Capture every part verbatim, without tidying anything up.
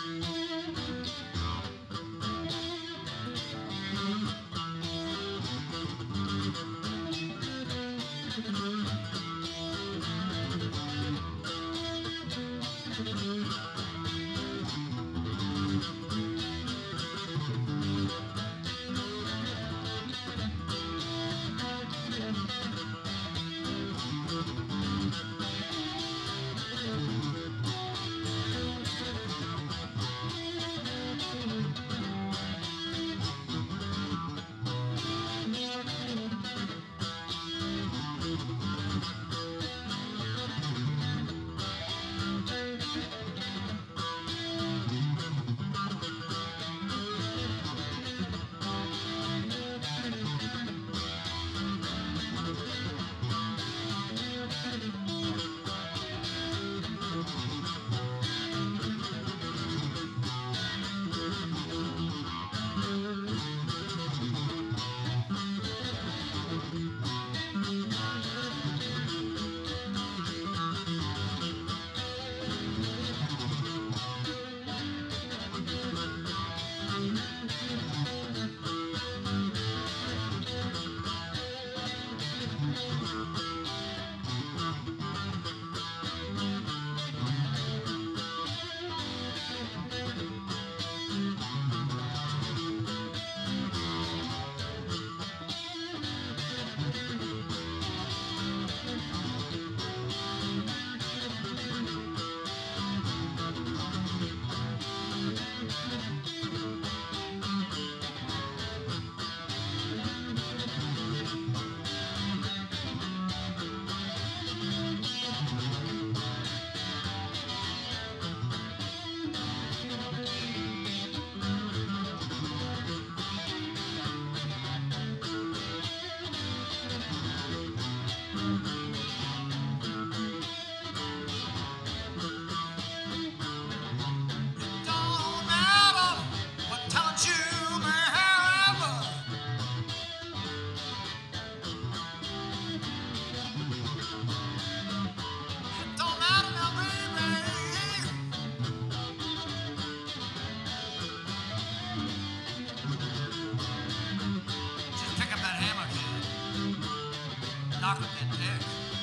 knock him in there.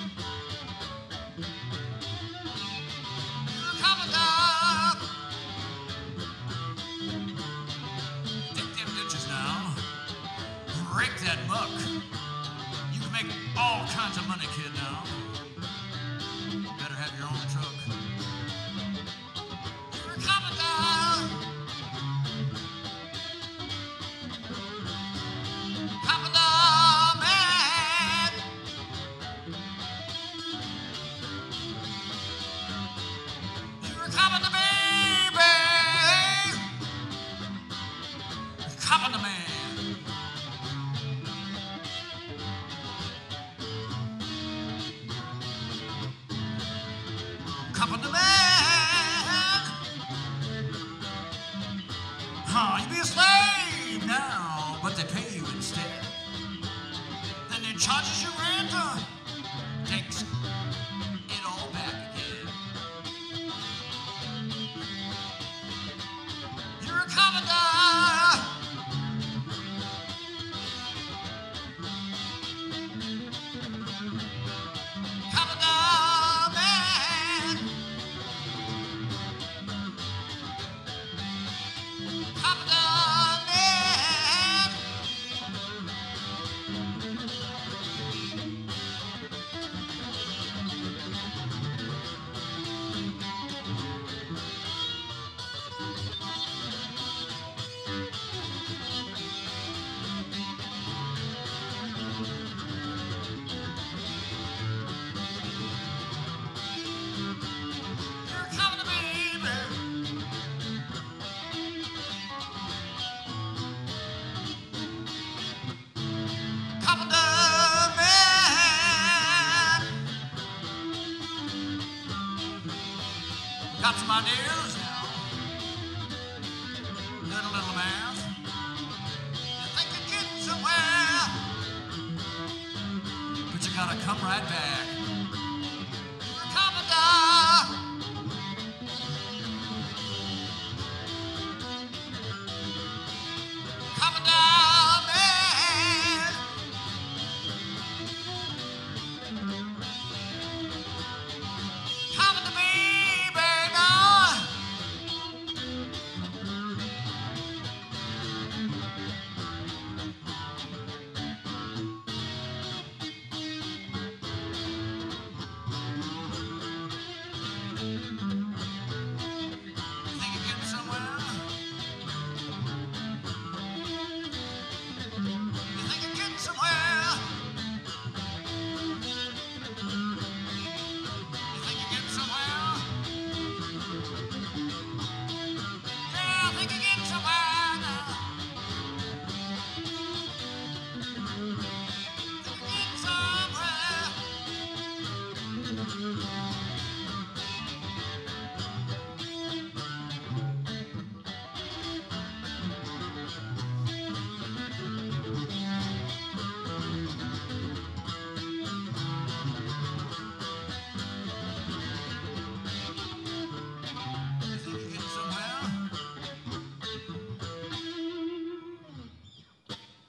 You're coming down. Dig them ditches now. Break that muck. You can make all kinds of money, kid, now. Better have your own truck. You're coming down. Coming down, man. You're coming to me, babe. You're coming to me. Coming to me. Huh, you be a slave now, but they pay you instead. Then they charges you rent, uh, takes it all back again. You're a commodore. Commodore man. Commodore man. You're coming to me, baby. Commodore man. Got some ideas now. Little, little man. You think you're getting somewhere, but you gotta come right back. You're a commodore. coming down.